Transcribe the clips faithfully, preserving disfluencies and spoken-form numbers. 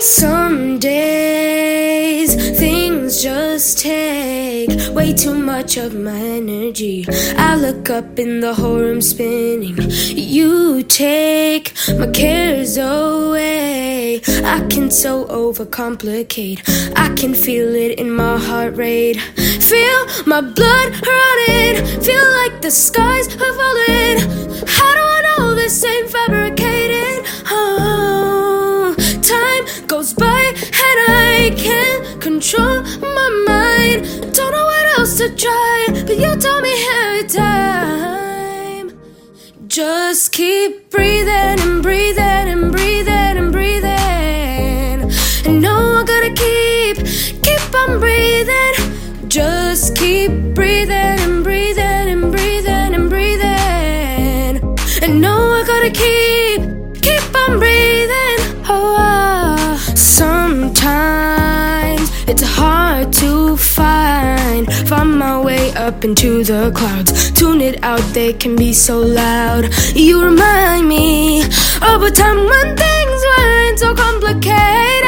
Some days things just take way too much of my energy. I look up in the whole room spinning. You take my cares away. I can so overcomplicate. I can feel it in my heart rate. Feel my blood running. Feel like the skies are falling. How do I know this ain't fabricated? Oh, time goes by and I can't control my mind. Don't know what else to try, but you told me every time. Just keep breathing and breathing and breathing and breathing. And no, I gotta keep, keep on breathing. Just keep breathing and breathing and breathing and breathing. And no, I gotta keep, keep on breathing. Oh, uh, sometimes it's hard to find, find my way up into the clouds. Tune it out, they can be so loud. You remind me of a time when things weren't so complicated.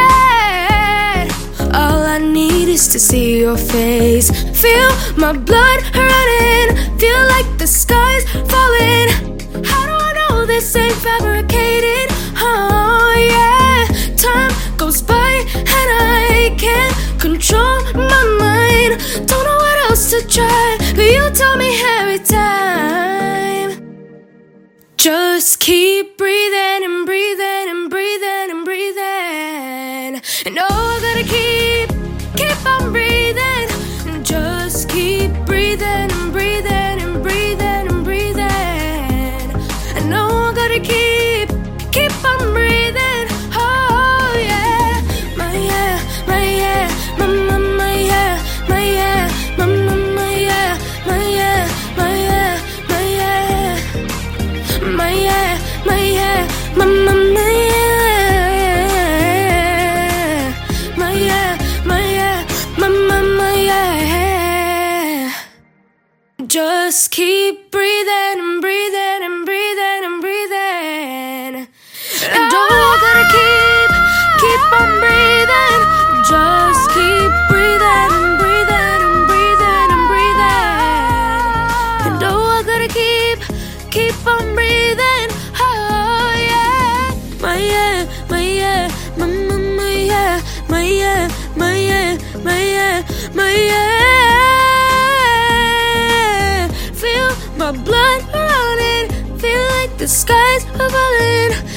All I need is to see your face. Feel my blood running. Feel like the sky's falling. How do I know this ain't fabricated? Oh yeah, time goes by and I can't control my mind. Don't know what else to try, but you tell me every time. Just keep breathing and breathing and breathing and breathing. And oh, I gotta keep, keep on breathing. And just keep breathing and breathing and breathing and breathing. And oh, I gotta keep, keep on breathing. Oh yeah, my yeah, my yeah, my my my yeah, my yeah, my my my yeah, my yeah, my yeah, my yeah, my yeah, my yeah, my my my yeah, my yeah, my yeah, my my my yeah. Just keep breathing and breathing and breathing and breathing. And oh, I gotta keep, keep on breathing. Just keep breathing and breathing and breathing and breathing. And oh, I gotta keep, keep on breathing. Oh yeah, my yeah, my yeah, my my my yeah, my yeah, my yeah, my yeah, my yeah. Feel my blood running. Feel like the skies are falling.